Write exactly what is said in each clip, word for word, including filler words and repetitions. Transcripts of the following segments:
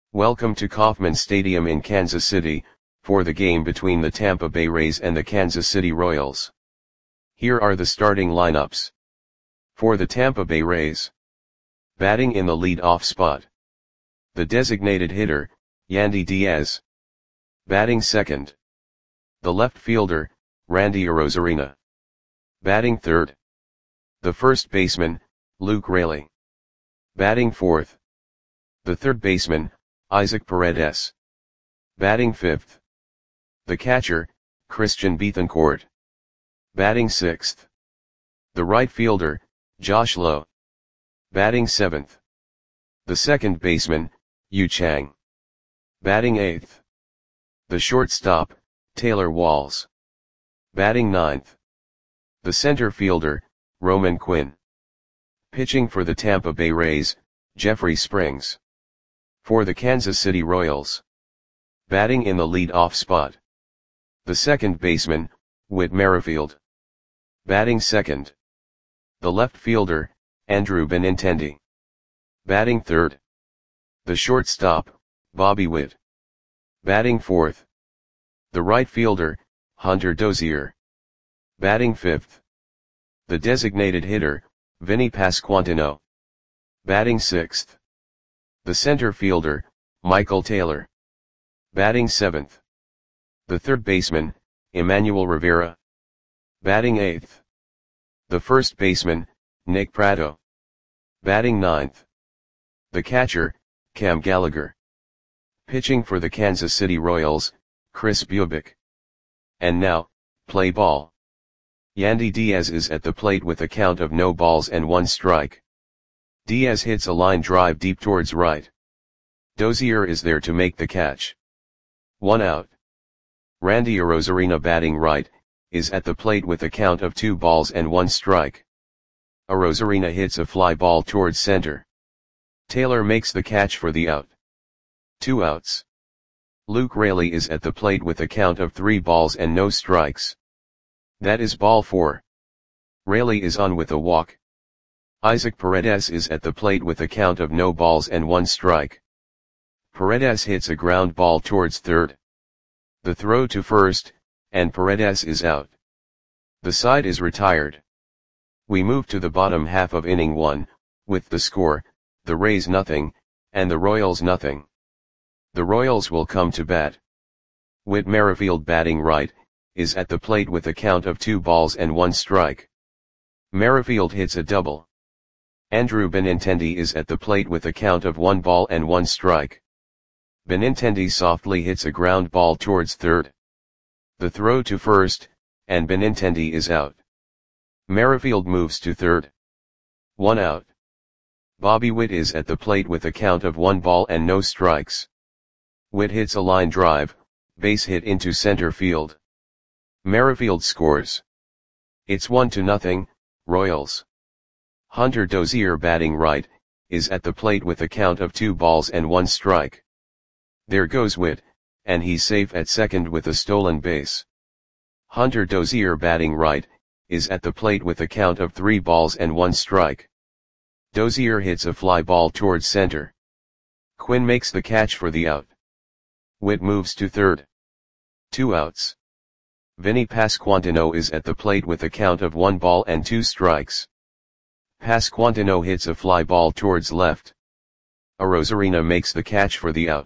Welcome to Kauffman Stadium in Kansas City, for the game between the Tampa Bay Rays and the Kansas City Royals. Here are the starting lineups. For the Tampa Bay Rays. Batting in the lead-off spot. The designated hitter, Yandy Diaz. Batting second. The left fielder, Randy Arozarena. Batting third. The first baseman, Luke Raley. Batting fourth. The third baseman, Isaac Paredes. Batting fifth. The catcher, Christian Bethancourt. Batting sixth. The right fielder, Josh Lowe. Batting seventh. The second baseman, Yu Chang. Batting eighth. The shortstop, Taylor Walls. Batting ninth. The center fielder, Roman Quinn. Pitching for the Tampa Bay Rays, Jeffrey Springs. For the Kansas City Royals. Batting in the lead-off spot. The second baseman, Whit Merrifield. Batting second. The left fielder, Andrew Benintendi. Batting third. The shortstop, Bobby Witt. Batting fourth. The right fielder, Hunter Dozier. Batting fifth. The designated hitter, Vinny Pasquantino. Batting sixth. The center fielder, Michael Taylor. Batting seventh. The third baseman, Emmanuel Rivera. Batting eighth. The first baseman, Nick Pratto. Batting ninth. The catcher, Cam Gallagher. Pitching for the Kansas City Royals, Chris Bubic. And now, play ball. Yandy Diaz is at the plate with a count of no balls and one strike. Diaz hits a line drive deep towards right. Dozier is there to make the catch. One out. Randy Arozarena, batting right, is at the plate with a count of two balls and one strike. Arozarena hits a fly ball towards center. Taylor makes the catch for the out. Two outs. Luke Raley is at the plate with a count of three balls and no strikes. That is ball four. Raley is on with a walk. Isaac Paredes is at the plate with a count of no balls and one strike. Paredes hits a ground ball towards third. The throw to first, and Paredes is out. The side is retired. We move to the bottom half of inning one, with the score, the Rays nothing, and the Royals nothing. The Royals will come to bat. Whit Merrifield, batting right, is at the plate with a count of two balls and one strike. Merrifield hits a double. Andrew Benintendi is at the plate with a count of one ball and one strike. Benintendi softly hits a ground ball towards third. The throw to first, and Benintendi is out. Merrifield moves to third. One out. Bobby Witt is at the plate with a count of one ball and no strikes. Witt hits a line drive, base hit into center field. Merrifield scores. It's one to nothing, Royals. Hunter Dozier, batting right, is at the plate with a count of two balls and one strike. There goes Witt, and he's safe at second with a stolen base. Hunter Dozier, batting right, is at the plate with a count of three balls and one strike. Dozier hits a fly ball towards center. Quinn makes the catch for the out. Witt moves to third. Two outs. Vinny Pasquantino is at the plate with a count of one ball and two strikes. Pasquantino hits a fly ball towards left. Arozarena makes the catch for the out.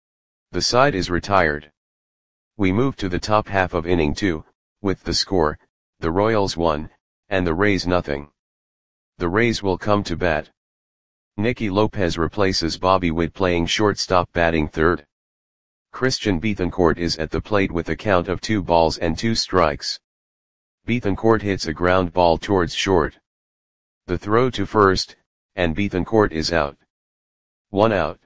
The side is retired. We move to the top half of inning two, with the score, the Royals one, and the Rays nothing. The Rays will come to bat. Nicky Lopez replaces Bobby Witt, playing shortstop, batting third. Christian Bethancourt is at the plate with a count of two balls and two strikes. Bethancourt hits a ground ball towards short. The throw to first, and Bethancourt is out. One out.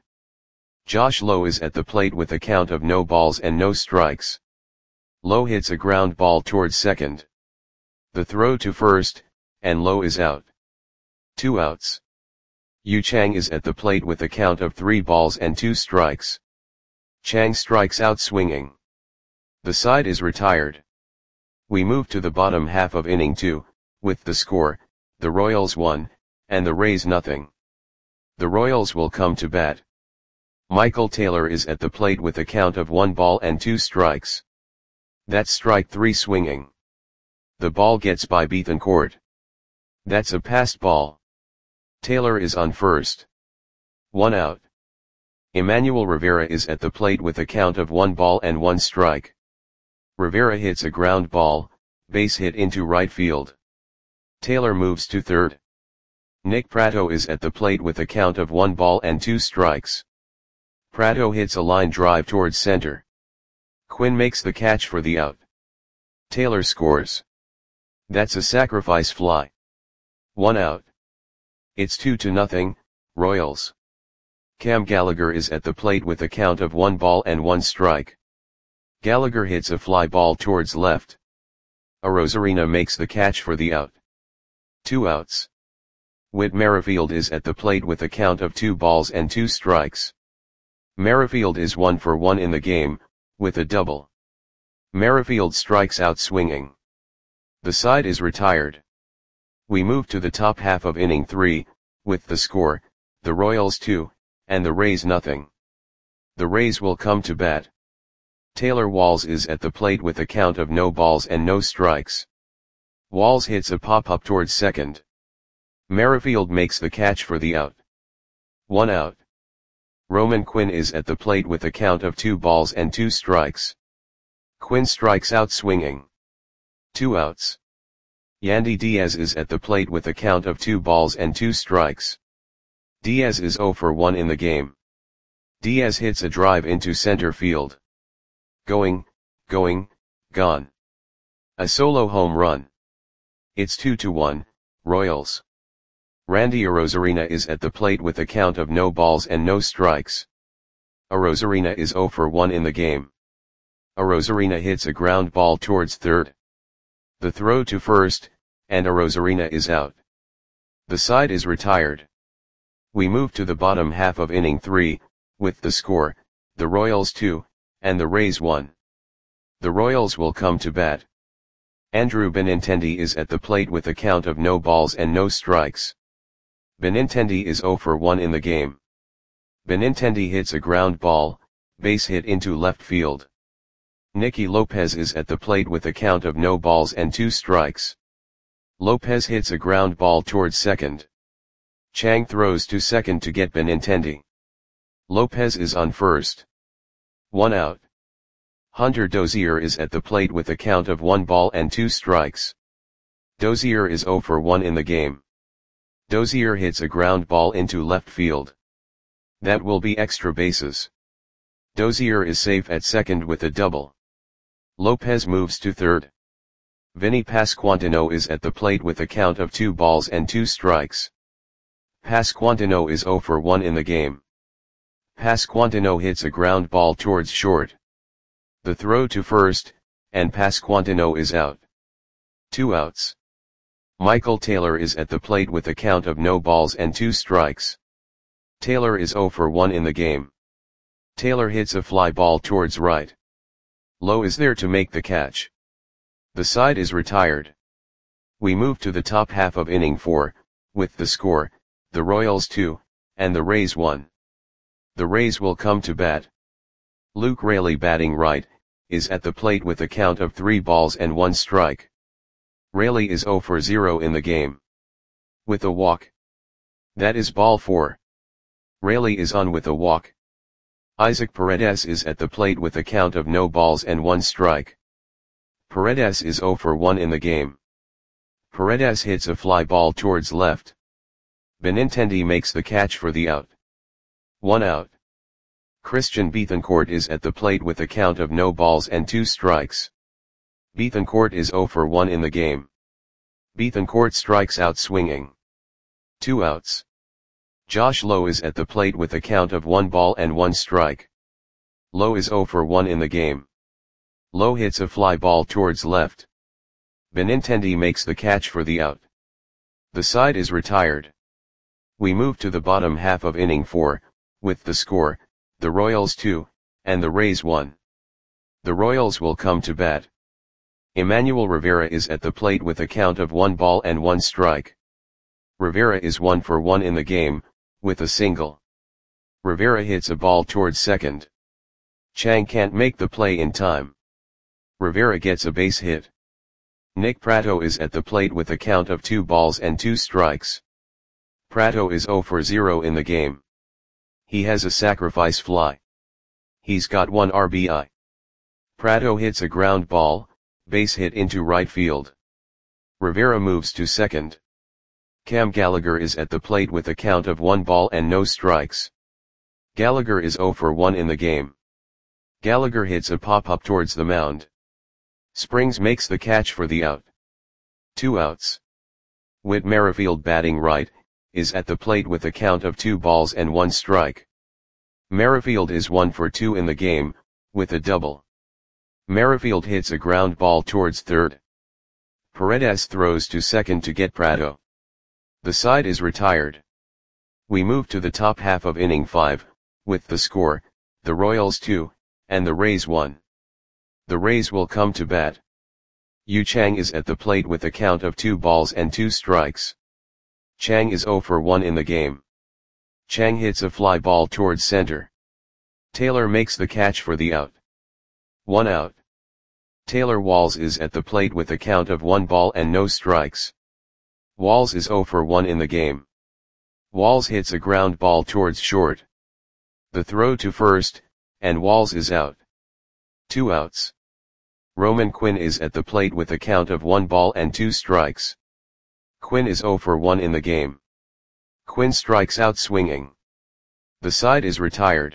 Josh Lowe is at the plate with a count of no balls and no strikes. Lowe hits a ground ball towards second. The throw to first, and Lowe is out. Two outs. Yu Chang is at the plate with a count of three balls and two strikes. Chang strikes out swinging. The side is retired. We move to the bottom half of inning two, with the score, the Royals one, and the Rays nothing. The Royals will come to bat. Michael Taylor is at the plate with a count of one ball and two strikes. That's strike three swinging. The ball gets by Bethancourt. That's a passed ball. Taylor is on first. One out. Emmanuel Rivera is at the plate with a count of one ball and one strike. Rivera hits a ground ball, base hit into right field. Taylor moves to third. Nick Pratto is at the plate with a count of one ball and two strikes. Pratto hits a line drive towards center. Quinn makes the catch for the out. Taylor scores. That's a sacrifice fly. One out. It's two to nothing, Royals. Cam Gallagher is at the plate with a count of one ball and one strike. Gallagher hits a fly ball towards left. Arozarena makes the catch for the out. Two outs. Whit Merrifield is at the plate with a count of two balls and two strikes. Merrifield is one for one in the game, with a double. Merrifield strikes out swinging. The side is retired. We move to the top half of inning three, with the score, the Royals two, and the Rays nothing. The Rays will come to bat. Taylor Walls is at the plate with a count of no balls and no strikes. Walls hits a pop-up towards second. Merrifield makes the catch for the out. One out. Roman Quinn is at the plate with a count of two balls and two strikes. Quinn strikes out swinging. Two outs. Yandy Diaz is at the plate with a count of two balls and two strikes. Diaz is zero for one in the game. Diaz hits a drive into center field. Going, going, gone. A solo home run. It's two to one, Royals. Randy Arozarena is at the plate with a count of no balls and no strikes. Arozarena is zero for one in the game. Arozarena hits a ground ball towards third. The throw to first, and Arozarena is out. The side is retired. We move to the bottom half of inning three, with the score, the Royals two, and the Rays one. The Royals will come to bat. Andrew Benintendi is at the plate with a count of no balls and no strikes. Benintendi is zero for one in the game. Benintendi hits a ground ball, base hit into left field. Nicky Lopez is at the plate with a count of no balls and two strikes. Lopez hits a ground ball towards second. Chang throws to second to get Benintendi. Lopez is on first. One out. Hunter Dozier is at the plate with a count of one ball and two strikes. Dozier is zero for one in the game. Dozier hits a ground ball into left field. That will be extra bases. Dozier is safe at second with a double. Lopez moves to third. Vinny Pasquantino is at the plate with a count of two balls and two strikes. Pasquantino is zero for one in the game. Pasquantino hits a ground ball towards short. The throw to first, and Pasquantino is out. Two outs. Michael Taylor is at the plate with a count of no balls and two strikes. Taylor is zero for one in the game. Taylor hits a fly ball towards right. Lowe is there to make the catch. The side is retired. We move to the top half of inning four, with the score, the Royals two, and the Rays one. The Rays will come to bat. Luke Raley batting right, is at the plate with a count of three balls and one strike. Raley is zero for zero in the game. With a walk. That is ball four. Raley is on with a walk. Isaac Paredes is at the plate with a count of no balls and one strike. Paredes is zero for one in the game. Paredes hits a fly ball towards left. Benintendi makes the catch for the out. One out. Christian Bethancourt is at the plate with a count of no balls and two strikes. Bethancourt is zero for one in the game. Bethancourt strikes out swinging. Two outs. Josh Lowe is at the plate with a count of one ball and one strike. Lowe is zero for one in the game. Lowe hits a fly ball towards left. Benintendi makes the catch for the out. The side is retired. We move to the bottom half of inning four, with the score, the Royals two, and the Rays one. The Royals will come to bat. Emmanuel Rivera is at the plate with a count of one ball and one strike. Rivera is one for one in the game, with a single. Rivera hits a ball towards second. Chang can't make the play in time. Rivera gets a base hit. Nick Pratto is at the plate with a count of two balls and two strikes. Pratto is zero for zero in the game. He has a sacrifice fly. He's got one R B I. Pratto hits a ground ball, base hit into right field. Rivera moves to second. Cam Gallagher is at the plate with a count of one ball and no strikes. Gallagher is zero for one in the game. Gallagher hits a pop-up towards the mound. Springs makes the catch for the out. Two outs. Whit Merrifield, batting right, is at the plate with a count of two balls and one strike. Merrifield is one for two in the game, with a double. Merrifield hits a ground ball towards third. Paredes throws to second to get Pratto. The side is retired. We move to the top half of inning five, with the score, the Royals two, and the Rays one. The Rays will come to bat. Yu Chang is at the plate with a count of two balls and two strikes. Chang is zero for one in the game. Chang hits a fly ball towards center. Taylor makes the catch for the out. One out. Taylor Walls is at the plate with a count of one ball and no strikes. Walls is zero for one in the game. Walls hits a ground ball towards short. The throw to first, and Walls is out. Two outs. Roman Quinn is at the plate with a count of one ball and two strikes. Quinn is zero for one in the game. Quinn strikes out swinging. The side is retired.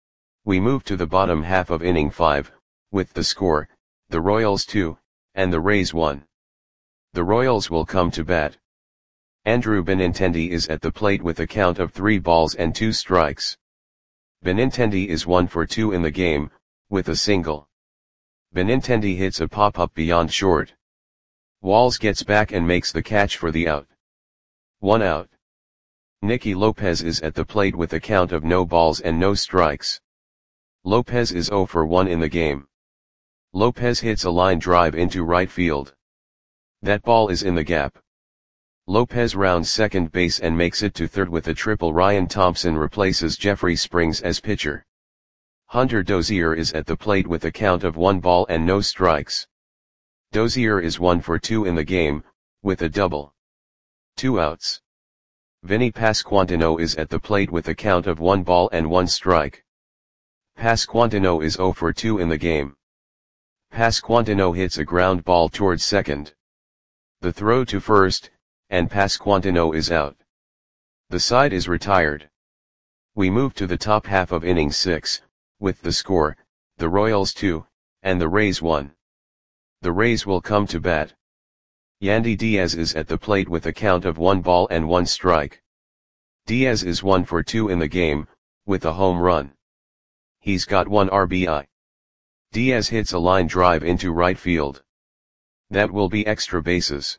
We move to the bottom half of inning five, with the score, the Royals two, and the Rays one. The Royals will come to bat. Andrew Benintendi is at the plate with a count of three balls and two strikes. Benintendi is one for two in the game, with a single. Benintendi hits a pop-up beyond short. Walls gets back and makes the catch for the out. One out. Nicky Lopez is at the plate with a count of no balls and no strikes. Lopez is zero for one in the game. Lopez hits a line drive into right field. That ball is in the gap. Lopez rounds second base and makes it to third with a triple. Ryan Thompson replaces Jeffrey Springs as pitcher. Hunter Dozier is at the plate with a count of one ball and no strikes. Dozier is one for two in the game, with a double. Two outs. Vinny Pasquantino is at the plate with a count of one ball and one strike. Pasquantino is zero for two in the game. Pasquantino hits a ground ball towards second. The throw to first, and Pasquantino is out. The side is retired. We move to the top half of inning six, with the score, the Royals two, and the Rays one. The Rays will come to bat. Yandy Diaz is at the plate with a count of one ball and one strike. Diaz is one for two in the game, with a home run. He's got one R B I. Diaz hits a line drive into right field. That will be extra bases.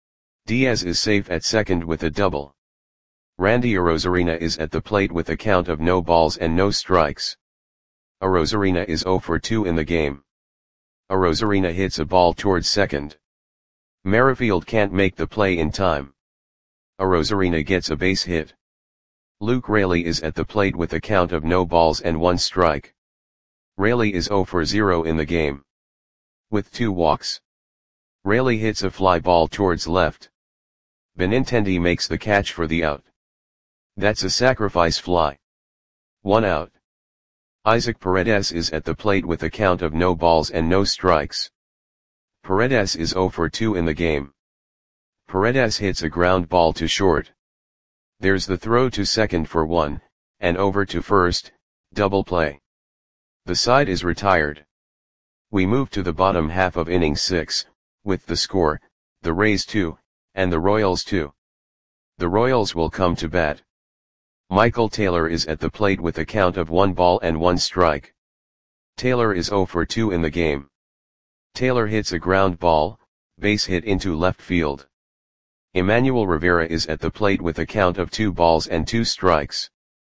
Diaz is safe at second with a double. Randy Arozarena is at the plate with a count of no balls and no strikes. Arozarena is zero for two in the game. Arozarena hits a ball towards second. Merrifield can't make the play in time. Arozarena gets a base hit. Luke Raley is at the plate with a count of no balls and one strike. Raley is zero for zero in the game. With two walks. Raley hits a fly ball towards left. Benintendi makes the catch for the out. That's a sacrifice fly. One out. Isaac Paredes is at the plate with a count of no balls and no strikes. Paredes is zero for two in the game. Paredes hits a ground ball to short. There's the throw to second for one, and over to first, double play. The side is retired. We move to the bottom half of inning six, with the score, the Rays two, and the Royals two. The Royals will come to bat. Michael Taylor is at the plate with a count of one ball and one strike. Taylor is zero for two in the game. Taylor hits a ground ball, base hit into left field. Emmanuel Rivera is at the plate with a count of two balls and two strikes.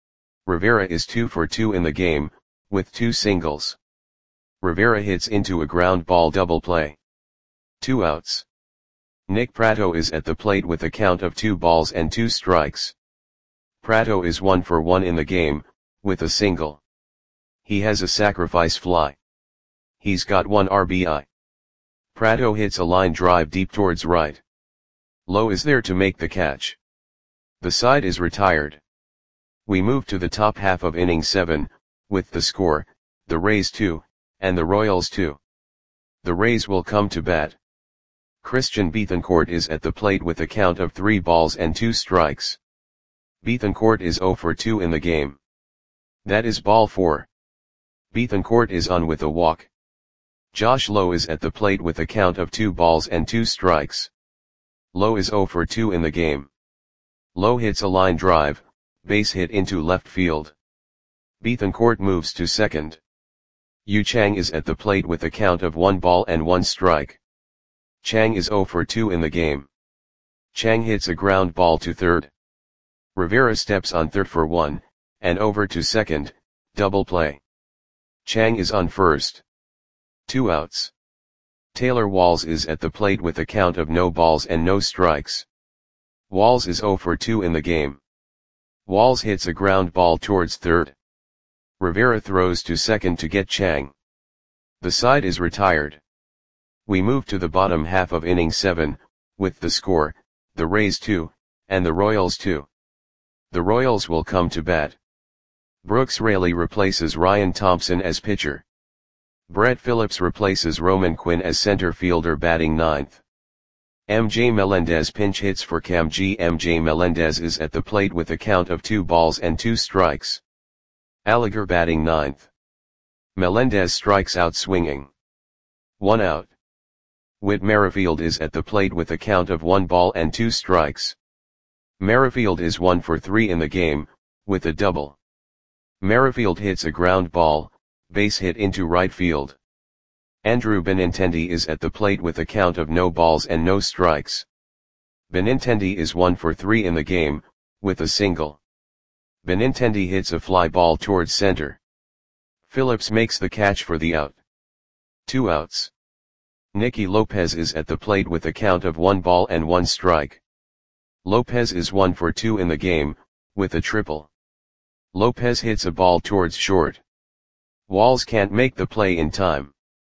Rivera is two for two in the game, with two singles. Rivera hits into a ground ball double play. Two outs. Nick Pratto is at the plate with a count of two balls and two strikes. Pratto is one for one in the game, with a single. He has a sacrifice fly. He's got one R B I. Pratto hits a line drive deep towards right. Lowe is there to make the catch. The side is retired. We move to the top half of inning seven, with the score, the Rays two, and the Royals two. The Rays will come to bat. Christian Bethancourt is at the plate with a count of three balls and two strikes. Bethancourt is zero for two in the game. That is ball four. Bethancourt is on with a walk. Josh Lowe is at the plate with a count of two balls and two strikes. Lowe is zero for two in the game. Lowe hits a line drive, base hit into left field. Bethancourt moves to second. Yu Chang is at the plate with a count of one ball and one strike. Chang is zero for two in the game. Chang hits a ground ball to third. Rivera steps on third for one, and over to second, double play. Chang is on first. Two outs. Taylor Walls is at the plate with a count of no balls and no strikes. Walls is zero for two in the game. Walls hits a ground ball towards third. Rivera throws to second to get Chang. The side is retired. We move to the bottom half of inning seven, with the score, the Rays two, and the Royals two. The Royals will come to bat. Brooks Raley replaces Ryan Thompson as pitcher. Brett Phillips replaces Roman Quinn as center fielder batting ninth. M J Melendez pinch hits for Cam G. M J Melendez is at the plate with a count of two balls and two strikes. Alliger batting ninth. Melendez strikes out swinging. One out. Whit Merrifield is at the plate with a count of one ball and two strikes. Merrifield is one for three in the game, with a double. Merrifield hits a ground ball, base hit into right field. Andrew Benintendi is at the plate with a count of no balls and no strikes. Benintendi is one for three in the game, with a single. Benintendi hits a fly ball towards center. Phillips makes the catch for the out. Two outs. Nicky Lopez is at the plate with a count of one ball and one strike. Lopez is one for two in the game, with a triple. Lopez hits a ball towards short. Walls can't make the play in time.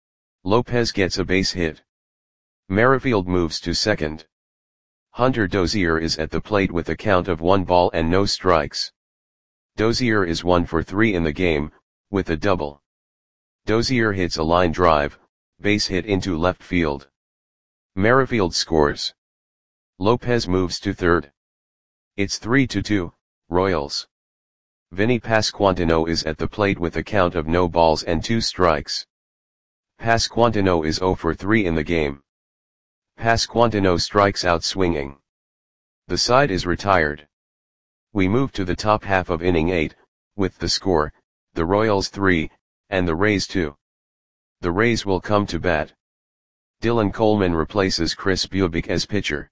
Lopez gets a base hit. Merrifield moves to second. Hunter Dozier is at the plate with a count of one ball and no strikes. Dozier is one for three in the game, with a double. Dozier hits a line drive, base hit into left field. Merrifield scores. Lopez moves to third. It's three to two, Royals. Vinny Pasquantino is at the plate with a count of no balls and two strikes. Pasquantino is zero for three in the game. Pasquantino strikes out swinging. The side is retired. We move to the top half of inning eight, with the score, the Royals three, and the Rays two. The Rays will come to bat. Dylan Coleman replaces Chris Bubic as pitcher.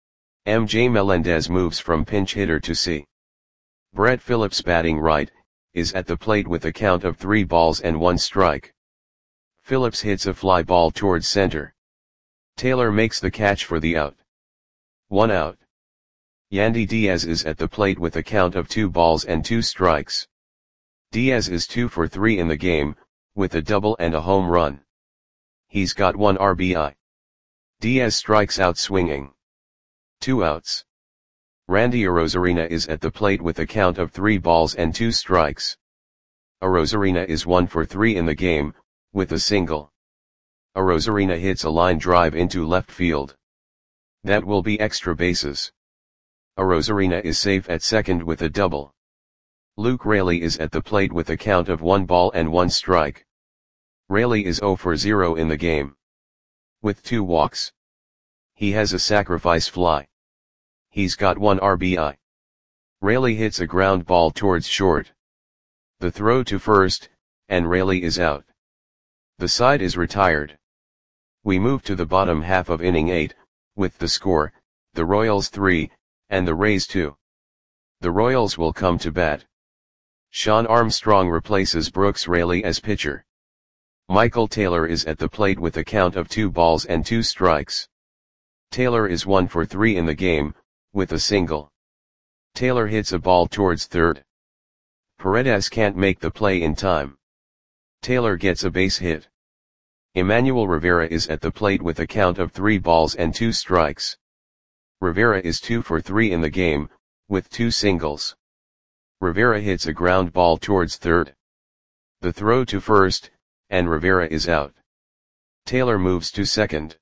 M J Melendez moves from pinch hitter to C. Brett Phillips batting right, is at the plate with a count of three balls and one strike. Phillips hits a fly ball towards center. Taylor makes the catch for the out. One out. Yandy Diaz is at the plate with a count of two balls and two strikes. Diaz is two for three in the game, with a double and a home run. He's got one R B I. Diaz strikes out swinging. Two outs. Randy Arozarena is at the plate with a count of three balls and two strikes. Arozarena is one for three in the game, with a single. Arozarena hits a line drive into left field. That will be extra bases. Arozarena is safe at second with a double. Luke Raley is at the plate with a count of one ball and one strike. Raley is zero for zero in the game. With two walks. He has a sacrifice fly. He's got one R B I. Raley hits a ground ball towards short. The throw to first, and Raley is out. The side is retired. We move to the bottom half of inning eight, with the score, the Royals three, and the Rays two. The Royals will come to bat. Sean Armstrong replaces Brooks Raley as pitcher. Michael Taylor is at the plate with a count of two balls and two strikes. Taylor is one for three in the game, with a single. Taylor hits a ball towards third. Paredes can't make the play in time. Taylor gets a base hit. Emmanuel Rivera is at the plate with a count of three balls and two strikes. Rivera is two for three in the game, with two singles. Rivera hits a ground ball towards third. The throw to first, and Rivera is out. Taylor moves to second.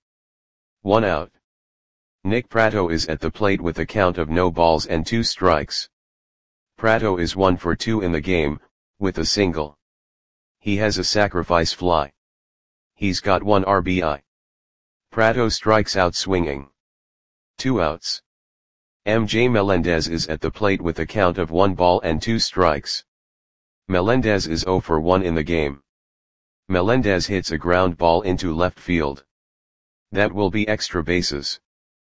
One out. Nick Pratto is at the plate with a count of no balls and two strikes. Pratto is one for two in the game, with a single. He has a sacrifice fly. He's got one R B I. Pratto strikes out swinging. Two outs. M J Melendez is at the plate with a count of one ball and two strikes. Melendez is zero for one in the game. Melendez hits a ground ball into left field. That will be extra bases.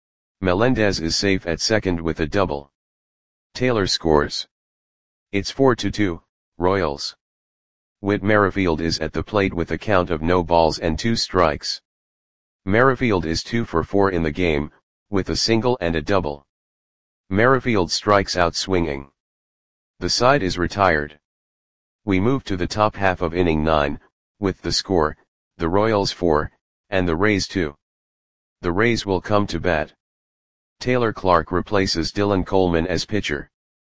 Melendez is safe at second with a double. Taylor scores. It's four to two, Royals. Whit Merrifield is at the plate with a count of no balls and two strikes. Merrifield is two for four in the game, with a single and a double. Merrifield strikes out swinging. The side is retired. We move to the top half of inning nine, with the score, the Royals four, and the Rays two. The Rays will come to bat. Taylor Clark replaces Dylan Coleman as pitcher.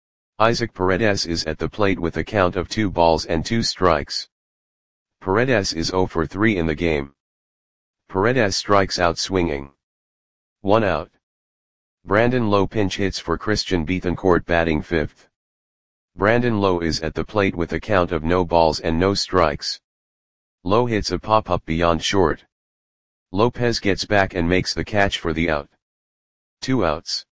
Isaac Paredes is at the plate with a count of two balls and two strikes. Paredes is zero for three in the game. Paredes strikes out swinging. One out. Brandon Lowe pinch hits for Christian Bethancourt batting fifth. Brandon Lowe is at the plate with a count of no balls and no strikes. Lowe hits a pop-up beyond short. Lopez gets back and makes the catch for the out. Two outs.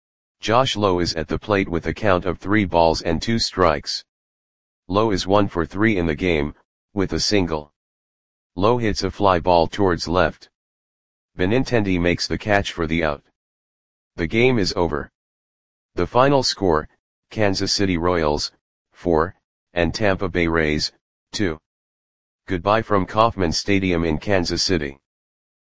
Josh Lowe is at the plate with a count of three balls and two strikes. Lowe is one for three in the game, with a single. Lowe hits a fly ball towards left. Benintendi makes the catch for the out. The game is over. The final score, Kansas City Royals, four, and Tampa Bay Rays, two. Goodbye from Kauffman Stadium in Kansas City.